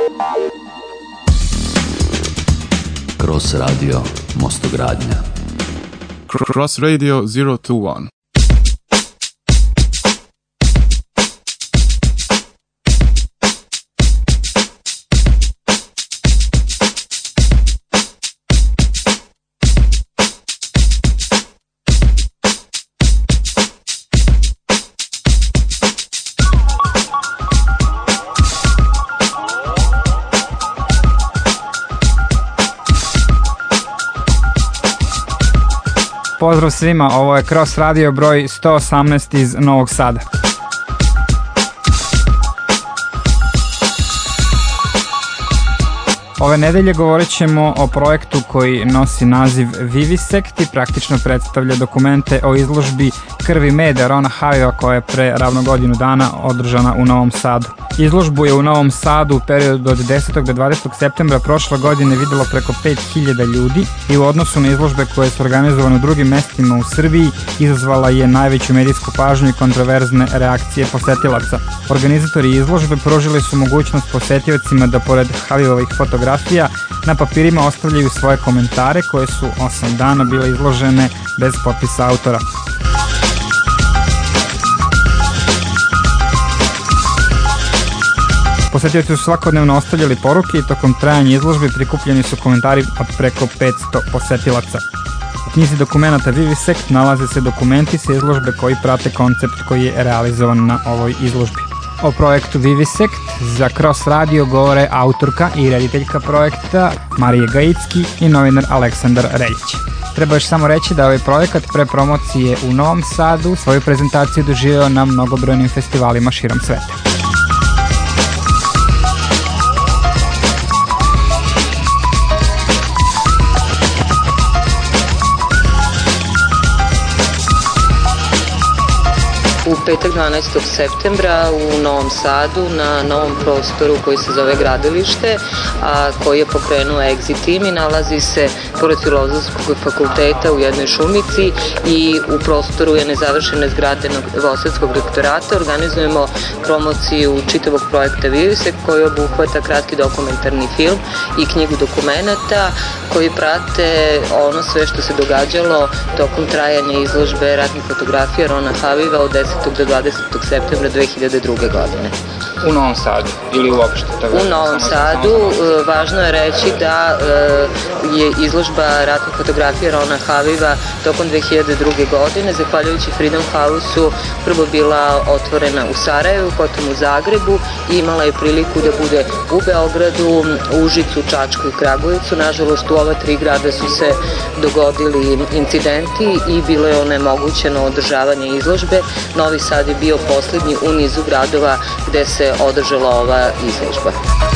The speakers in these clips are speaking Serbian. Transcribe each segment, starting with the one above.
Cross Radio Mostogradnja. Cross Radio 021. Pozdrav svima, ovo je Cross Radio broj 118 iz Novog Sada. Ove nedelje govorit ćemo o projektu koji nosi naziv Vivisect i praktično predstavlja dokumente o izložbi Krvi meda Rona Haviva koja je pre ravno godinu dana održana u Novom Sadu. Izložbu je u Novom Sadu u periodu od 10. do 20. septembra prošle godine videlo preko 5000 ljudi i u odnosu na izložbe koje su organizovane u drugim mestima u Srbiji izazvala je najveću medijsku pažnju i kontroverzne reakcije posetilaca. Organizatori izložbe pružili su mogućnost posetiocima da pored Havivovih fotografija na papirima ostavljaju svoje komentare koje su 8 dana bile izložene bez potpisa autora. Posetioci su svakodnevno ostavljali poruke i tokom trajanja izložbe prikupljeni su komentari od preko 500 posetilaca. U knjizi dokumenata Vivisect nalaze se dokumenti sa izložbe koji prate koncept koji je realizovan na ovoj izložbi. O projektu Vivisect za Cross Radio govore autorka i rediteljka projekta Marija Gajicki i novinar Aleksandar Reljić. Treba još samo reći da ovaj projekat pre promocije u Novom Sadu svoju prezentaciju doživeo na mnogobrojnim festivalima širom sveta. U petak 12. septembra u Novom Sadu na novom prostoru koji se zove Gradilište, a koji je pokrenuo Exit Team i nalazi se pored Filozofskog fakulteta u jednoj šumici i u prostoru je nezavršene zgrade Novosadskog rektorata. Organizujemo promociju čitavog projekta Vivisect koji obuhvata kratki dokumentarni film i knjigu dokumenata koji prate ono sve što se događalo tokom trajanja izložbe ratnih fotografija Rona Haviva od 10. do 20. septembra 2002. godine. U Novom Sadu ili uopšte? U Novom Sadu. Važno je reći da je izložba ratnih fotografija Rona Haviva tokom 2002. godine, zahvaljujući Freedom House-u, prvo bila otvorena u Sarajevu, potom u Zagrebu i imala je priliku da bude u Beogradu, Užicu, Čačku i Kragujevcu. Nažalost, u ova 3 grada su se dogodili incidenti i bilo je onemogućeno održavanje izložbe. Novi Sad je bio poslednji u nizu gradova gde se održala ova izložba.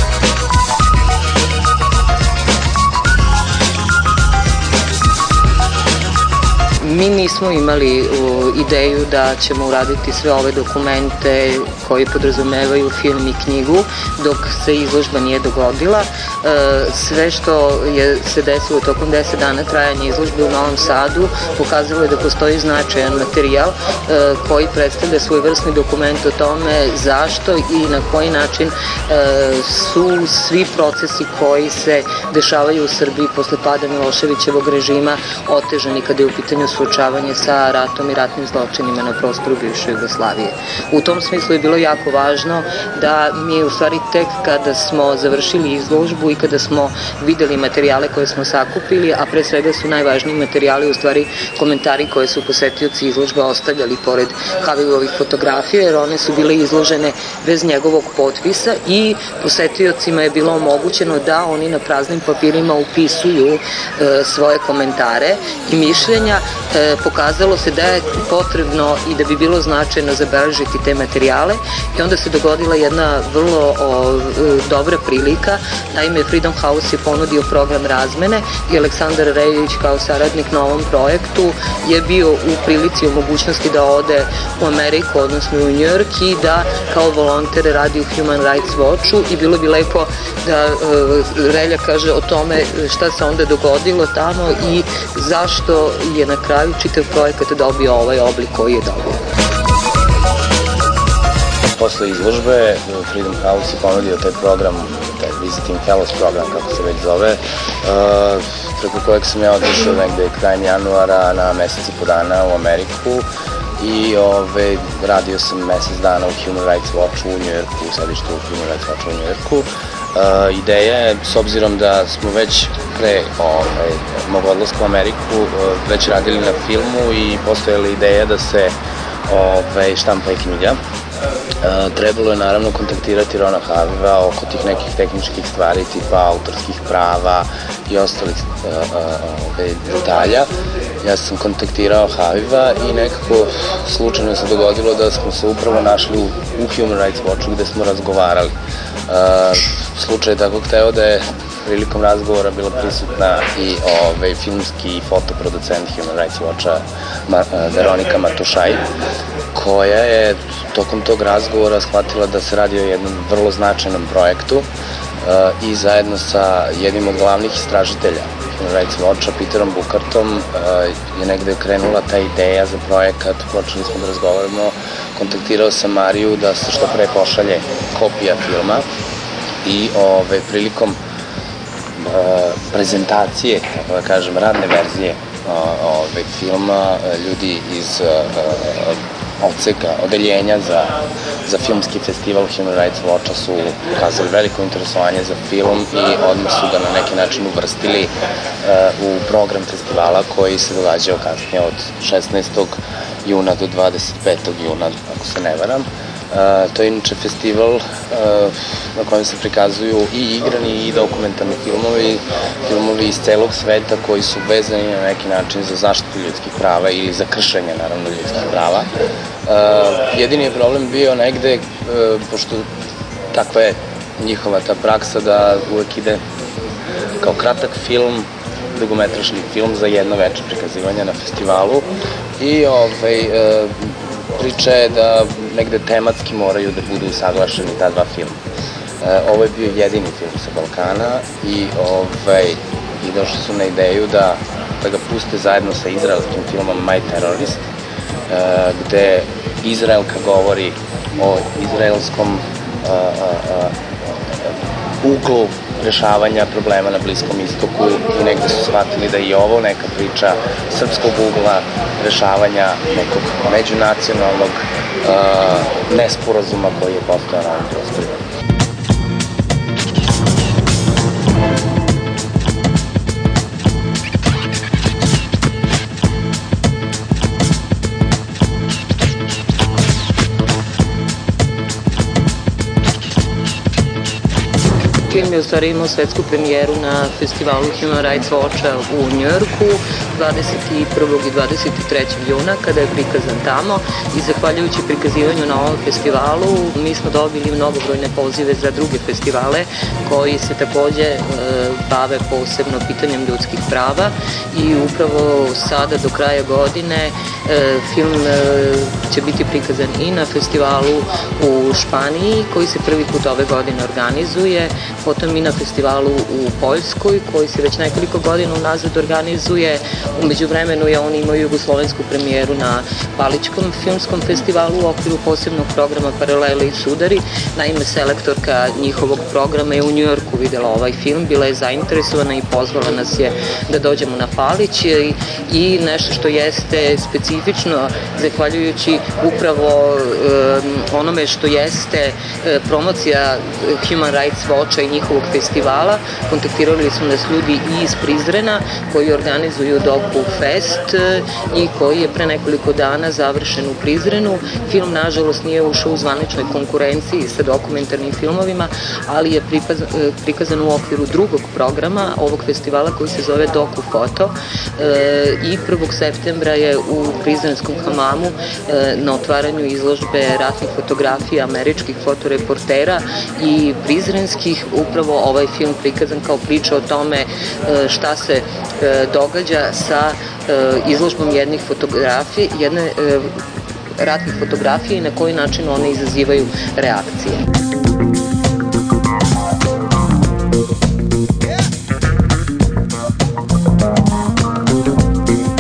Mi nismo imali ideju da ćemo uraditi sve ove dokumente koji podrazumevaju film i knjigu dok se izložba nije dogodila. Sve što je se desilo tokom 10 dana trajanja izložbe u Novom Sadu pokazalo je da postoji značajan materijal koji predstavlja svojevrsni dokument o tome zašto i na koji način su svi procesi koji se dešavaju u Srbiji posle pada Miloševićevog režima otežani kada je u pitanju suočavanje sa ratom i ratnim zločinima na prostoru bivše Jugoslavije. U tom smislu je bilo jako važno da mi u stvari tek kada smo završili izložbu i kada smo videli materijale koje smo sakupili, a pre svega su najvažniji materijali u stvari komentari koje su posetioci izložbe ostavljali pored Havivovih fotografija, jer one su bile izložene bez njegovog potpisa i posetiocima je bilo omogućeno da oni na praznim papirima upisuju svoje komentare i mišljenja. Pokazalo se da je potrebno i da bi bilo značajno zabeležiti te materijale i onda se dogodila jedna vrlo dobra prilika. Naime, Freedom House je ponudio program razmene i Aleksandar Reljić kao saradnik na ovom projektu je bio u prilici i u mogućnosti da ode u Ameriku, odnosno u New York i da kao volonter radi u Human Rights Watchu i bilo bi lepo da Relja kaže o tome šta se onda dogodilo tamo i zašto je na kraju čitav projekat dobio ovaj oblik koji je dobio. Posle izložbe Freedom House je ponudio taj program taj Visiting Fellows program, kako se već zove, preko kojeg sam ja otišao negde krajem januara na mesec i po dana u Ameriku i radio sam mesec dana u Human Rights Watchu u Njujorku, u sedištu Human Rights Watchu u Njujorku. Ideja je, s obzirom da smo već pre mog odlaska u Ameriku već radili na filmu i postojala ideja da se štampa i knjiga. Trebalo je naravno kontaktirati Rona Haviva oko tih nekih tehničkih stvari tipa autorskih prava i ostalih detalja. Ja sam kontaktirao Haviva i nekako slučajno se dogodilo da smo se upravo našli u Human Rights Watchu gde smo razgovarali. Slučaj je tako hteo da je prilikom razgovora bila prisutna i filmski i fotoproducent Human Rights Watcha Veronika Matušaj, koja je tokom tog razgovora shvatila da se radi o jednom vrlo značajnom projektu i zajedno sa jednim od glavnih istražitelja Human Rights Watcha, Peterom Bukartom, je negde krenula ta ideja za projekat, počeli smo da razgovaramo, kontaktirao sam Mariju da se što pre pošalje kopija filma i prilikom prezentacije, tako da kažem, radne verzije filma, ljudi iz odseka, odeljenja za filmski festival Human Rights Watcha su pokazali veliko interesovanje za film i odmah su ga na neki način uvrstili u program festivala koji se događao kasnije od 16. juna do 25. juna, ako se ne varam. To je inače festival na kojem se prikazuju i igrani i dokumentarni filmovi iz celog sveta koji su vezani na neki način za zaštitu ljudskih prava ili za kršenje, naravno, ljudskih prava. Jedini je problem bio negde, pošto takva je njihova ta praksa da uvek ide kao kratak film, dugometražni film za jedno večer prikazivanja na festivalu i priča je da negde tematski moraju da budu usaglašeni ta dva filma. Ovo je bio jedini film sa Balkana i došli su na ideju da ga puste zajedno sa izraelskim filmom My Terrorist, gde Izraelka govori o izraelskom uglu rešavanja problema na Bliskom istoku i negde su shvatili da je i ovo neka priča srpskog ugla rešavanja nekog međunacionalnog nesporazuma koji je postao na ovom prostoru. Film je u stvari imao svetsku premijeru na festivalu Human Rights Watcha u Njujorku 21. i 23. juna kada je prikazan tamo i zahvaljujući prikazivanju na ovom festivalu mi smo dobili mnogobrojne pozive za druge festivale koji se takođe bave posebno pitanjem ljudskih prava i upravo sada do kraja godine film će biti prikazan i na festivalu u Španiji koji se prvi put ove godine organizuje, potom i na festivalu u Poljskoj koji se već nekoliko godina unazad organizuje. Umeđu vremenu oni imaju jugoslovensku premijeru na Paličkom filmskom festivalu u okviru posebnog programa Paralele i sudari. Naime, selektorka njihovog programa je u Njujorku videla ovaj film, bila je zainteresovana i pozvala nas je da dođemo na Palić i nešto što jeste specifično, zahvaljujući upravo onome što jeste promocija Human Rights Watcha i njihovog festivala, kontaktirali su nas ljudi i iz Prizrena koji organizuju Doku Fest i koji je pre nekoliko dana završen u Prizrenu. Film, nažalost, nije ušao u zvaničnoj konkurenciji sa dokumentarnim filmovima, ali je prikazan u okviru drugog programa ovog festivala koji se zove Doku Foto i 1. septembra je u Prizrenskom hamamu na otvaranju izložbe ratnih fotografija američkih fotoreportera i prizrenskih upravo ovaj film prikazan kao priča o tome šta se događa sa izložbom jedne ratnih fotografija i na koji način one izazivaju reakcije.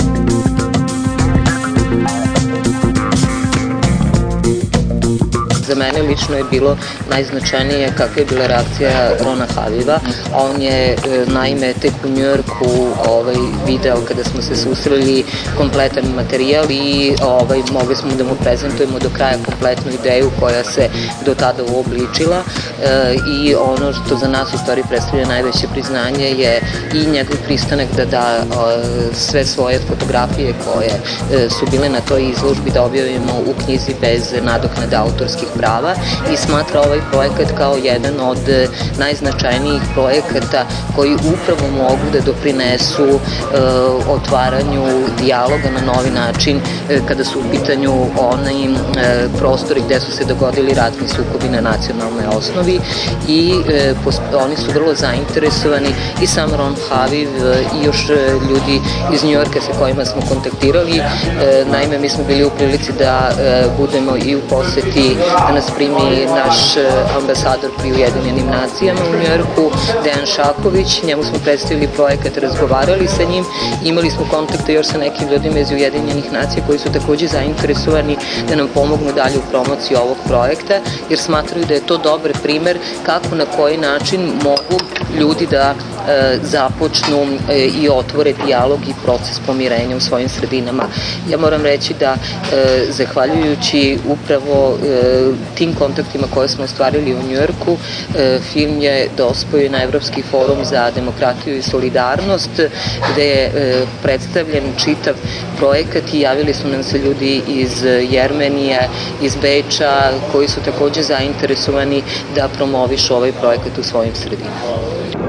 Za mene lično je bilo najznačajnije kakva je bila reakcija Rona Haviva. On je naime tek u Njujorku video kada smo se susreli kompletan materijal i mogli smo da mu prezentujemo do kraja kompletnu ideju koja se do tada uobličila i ono što za nas u stvari predstavlja najveće priznanje je i njegov pristanak da da sve svoje fotografije koje su bile na toj izložbi da objavimo u knjizi bez nadoknade autorskih prava i smatra ovaj projekat kao jedan od najznačajnijih projekata koji upravo mogu da doprinesu otvaranju dijaloga na novi način kada su u pitanju onaj prostori gde su se dogodili ratni sukobi na nacionalnoj osnovi i oni su vrlo zainteresovani i sam Ron Haviv i još ljudi iz Njujorka sa kojima smo kontaktirali. Naime, mi smo bili u prilici da budemo i u poseti da nas primi naš ambasador pri Ujedinjenim nacijama u Njujorku, Dejan Šaković. Njemu smo predstavili projekat, razgovarali sa njim, imali smo kontakte još sa nekim ljudima iz Ujedinjenih nacija koji su takođe zainteresovani da nam pomognu dalje u promociji ovog projekta, jer smatraju da je to dobar primer kako na koji način mogu ljudi da započnu i otvore dijalog i proces pomirenja u svojim sredinama. Ja moram reći da zahvaljujući upravo tim kontaktima koje smo ostvarili u Njujorku, film je dospeo na Evropski forum za demokratiju i solidarnost, gde je predstavljen čitav projekat i javili su nam se ljudi iz Jermenije, iz Beča, koji su takođe zainteresovani da promovišu ovaj projekat u svojim sredinama.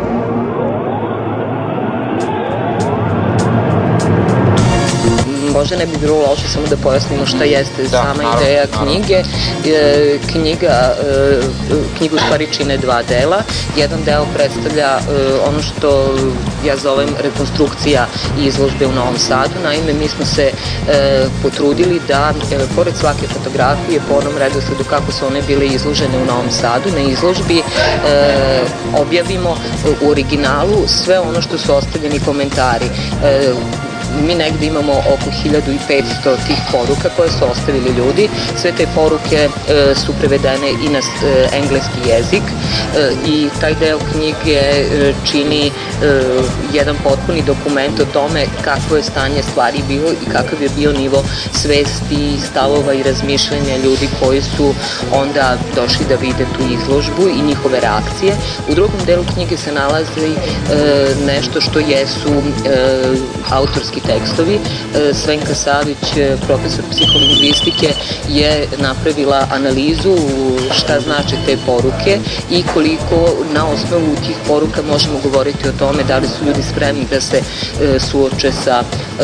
Možda ne bi bilo loše samo da pojasnimo šta jeste sama ideja knjige. Knjigu u stvari čine dva dela. Jedan deo predstavlja ono što ja zovem rekonstrukcija izložbe u Novom Sadu. Naime, mi smo se potrudili da, pored svake fotografije, po onom redosledu kako su one bile izložene u Novom Sadu, na izložbi objavimo u originalu sve ono što su ostavljeni komentari. Mi negde imamo oko 1500 tih poruka koje su ostavili ljudi. Sve te poruke su prevedene i na engleski jezik i taj deo knjige čini jedan potpuni dokument o tome kakvo je stanje stvari bilo i kakav je bio nivo svesti, stavova i razmišljanja ljudi koji su onda došli da vide tu izložbu i njihove reakcije. U drugom delu knjige se nalazi nešto što jesu autorski tekstovi. Svenka Savić, profesor psiholingvistike, je napravila analizu šta znače te poruke i koliko na osnovu tih poruka možemo govoriti o tome da li su ljudi spremni da se suoče sa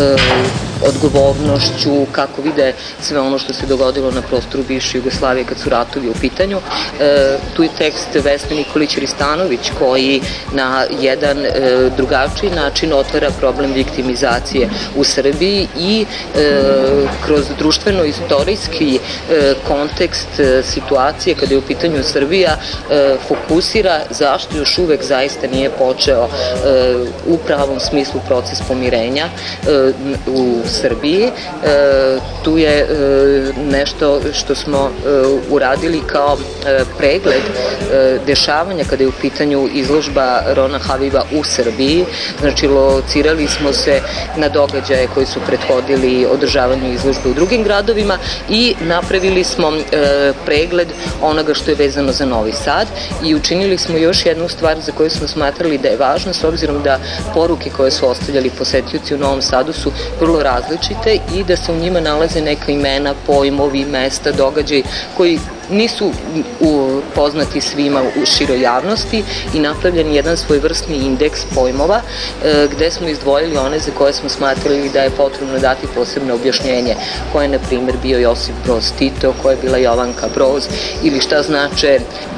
odgovornošću, kako vide sve ono što se dogodilo na prostoru bivše Jugoslavije kad su ratovi u pitanju. Tu je tekst Vesne Nikolić-Ristanović koji na jedan drugačiji način otvara problem viktimizacije u Srbiji i kroz društveno-istorijski kontekst situacije kada je u pitanju Srbija fokusira zašto još uvek zaista nije počeo u pravom smislu proces pomirenja u Srbiji. Tu je nešto što smo uradili kao pregled dešavanja kada je u pitanju izložba Rona Haviva u Srbiji. Znači, locirali smo se na događaje koji su prethodili održavanju izložbe u drugim gradovima i napravili smo pregled onoga što je vezano za Novi Sad i učinili smo još jednu stvar za koju smo smatrali da je važna, s obzirom da poruke koje su ostavljali posetioci u Novom Sadu su vrlo različite i da se u njima nalaze neka imena, pojmovi, mesta, događaj koji nisu poznati svima u široj javnosti i napravljen jedan svojvrstni indeks pojmova gde smo izdvojili one za koje smo smatrali da je potrebno dati posebno objašnjenje, ko je na primjer bio Josip Broz Tito, ko je bila Jovanka Broz ili šta znače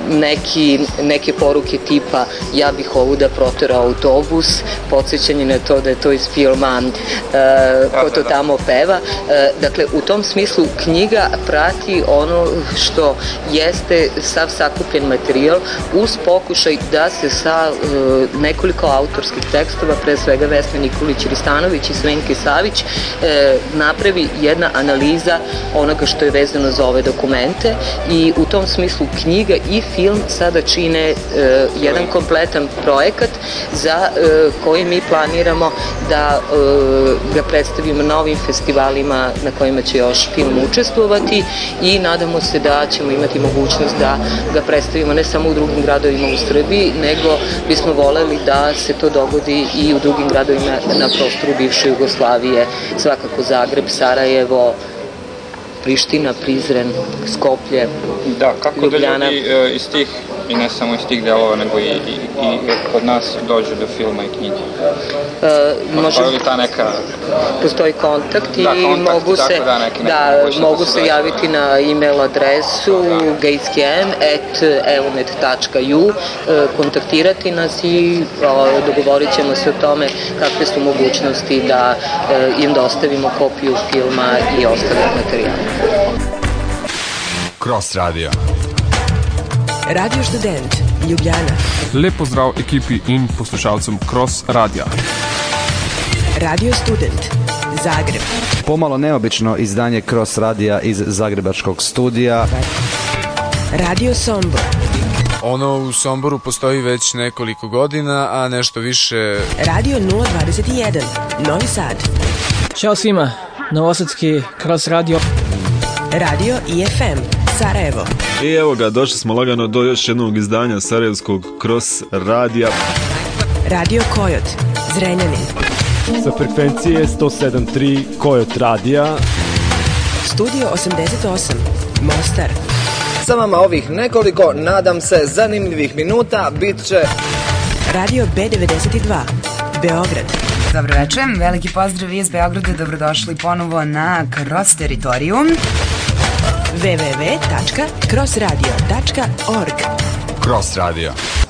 neke poruke tipa ja bih ovu da proterao autobus, podsjećanje na to da je to iz filma Ko to tamo peva. Dakle, u tom smislu knjiga prati ono što jeste sav sakupljen materijal uz pokušaj da se sa nekoliko autorskih tekstova, pre svega Vesne Nikolić-Ristanović i Svenke Savić, napravi jedna analiza onoga što je vezano za ove dokumente i u tom smislu knjiga i film sada čine jedan kompletan projekat za koji mi planiramo da ga predstavimo na ovim festivalima na kojima će još film učestvovati i nadamo se da ćemo imati mogućnost da ga predstavimo ne samo u drugim gradovima u Srbiji, nego bismo voleli da se to dogodi i u drugim gradovima na prostoru bivše Jugoslavije, svakako Zagreb, Sarajevo, Priština, Prizren, Skoplje, Da, kako Ljubljana. da ljudi iz tih, i ne samo iz tih delova, nego i kod nas dođu do filma i knjige? Postoji li ta neka... Postoji kontakt i kontakt, mogu se javiti na e-mail adresu gayscan@eonet.ju, kontaktirati nas i dogovorit ćemo se o tome kakve su mogućnosti da im dostavimo kopiju filma i ostalih materijala. Cross Radio. Radio Študent, Ljubljana. Lep pozdrav ekipi in poslušalcem Cross Radia. Radio Student, Zagreb. Pomalo neobično izdanje Cross Radija iz zagrebačkog studija. Radio Sombor. Ono u Somboru postoji već nekoliko godina, a nešto više... Radio 021, Novi Sad. Ćao svima, novosadski Cross Radio. Radio IFM, Sarajevo. I evo ga, došli smo lagano do još jednog izdanja sarajevskog Cross Radija. Radio Kojot, Zrenjanin. Sa frekvencije 107.3 Kojot Radija. Studio 88, Mostar. Sa vama ovih nekoliko, nadam se, zanimljivih minuta bit će... Radio B92, Beograd. Dobro večer, veliki pozdrav iz Beograda, dobrodošli ponovo na Cross Teritorium. www.crossradio.org. Cross Radio.